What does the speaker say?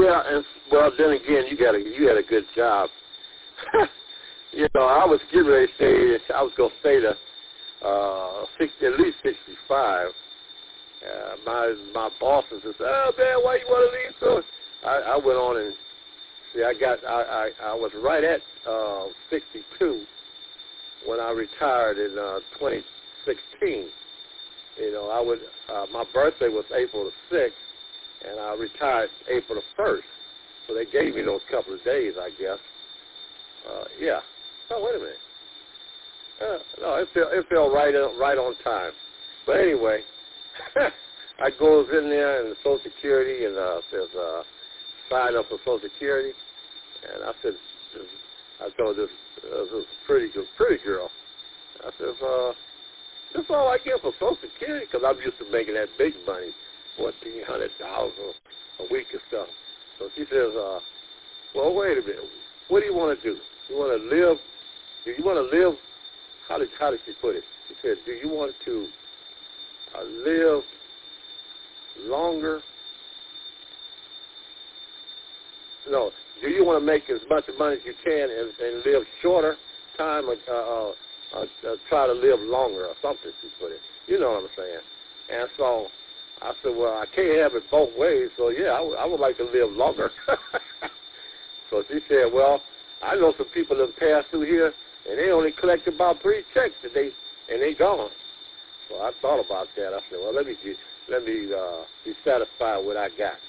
well, then again, you had a good job. I was getting ready to stay. I was going to stay to at least 65. My bosses said, "Oh man, why you want to leave?" So I went on and see. I was right at 62 when I retired in 2016. My birthday was April the 6th, and I retired April the 1st. So they gave me those couple of days, I guess. Yeah. Oh, wait a minute. No, it fell right on time. But anyway, I goes in there and the Social Security and says sign up for Social Security, and I told this pretty girl. I said, that's all I get for Social Security because I'm used to making that big money, $1,400 a week or stuff. So she says, well, wait a minute. What do you want to do? You want to live? Do you want to live? How did she put it? She said, do you want to live longer? No. Do you want to make as much money as you can and live shorter time or try to live longer or something, she put it. You know what I'm saying? And so I said, well, I can't have it both ways, so yeah, I would like to live longer. So she said, well, I know some people that pass through here, and they only collect about 3 checks, and they gone. So I thought about that. I said, well, let me be satisfied with what I got.